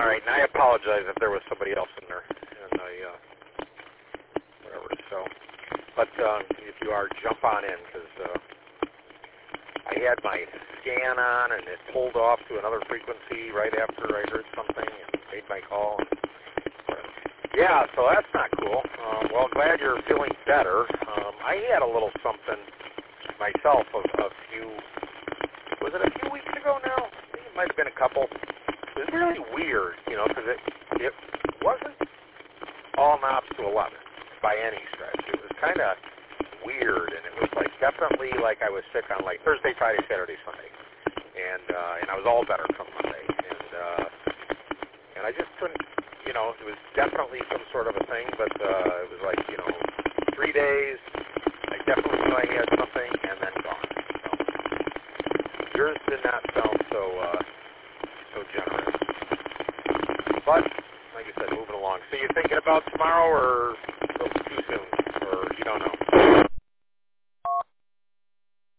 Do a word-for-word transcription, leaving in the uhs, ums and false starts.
All right, and I apologize if there was somebody else in there, and I, uh, whatever. So, but uh, if you are, jump on in because uh, I had my scan on, and it pulled off to another frequency right after I heard something and made my call. Yeah, so that's not cool. Um, well, glad you're feeling better. Um, I had a little something myself a, a few, was it a few weeks ago now? I think it might have been a couple. It was really weird, you know, because it, it wasn't all knobs to eleven by any stretch. It was kind of weird, and it was like definitely like I was sick on like Thursday, Friday, Saturday, Sunday, and uh, and I was all better come Monday, and uh, and I just couldn't, you know, it was definitely some sort of a thing, but uh, it was like, you know, three days. I definitely knew I had something, and then gone. So yours did not sound so uh, so generous. But, like I said, moving along. So you thinking about tomorrow, or